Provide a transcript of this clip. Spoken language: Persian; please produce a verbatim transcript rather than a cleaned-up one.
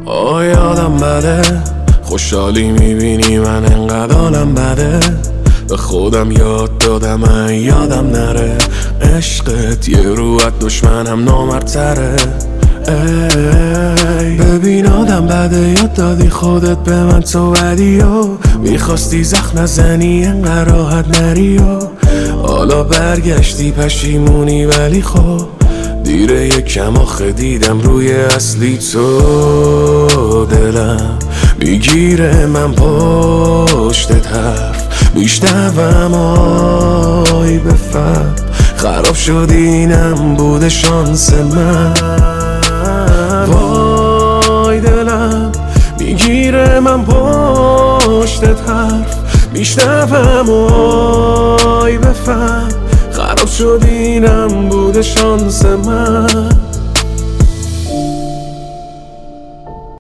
آه یادم بده خوشحالی میبینی من انقدر حالم بده، به خودم یاد دادم من یادم نره، عشقت یه روحت دشمنم نامردتره. ای ببین آدم بده، یاد دادی خودت به من تو بدی و میخواستی زخم نزنی انقدر راحت نری و حالا برگشتی پشیمونی، ولی خب دیره یکم آخه دیدم روی اصلی تو دلم میگیره من پشتت حرف بیشترم آی بفهم خراب شد اینم بوده شانس من. وای دلم میگیره من پشتت حرف میشنوم آی بفهم خراب شد اینم بوده شانس من.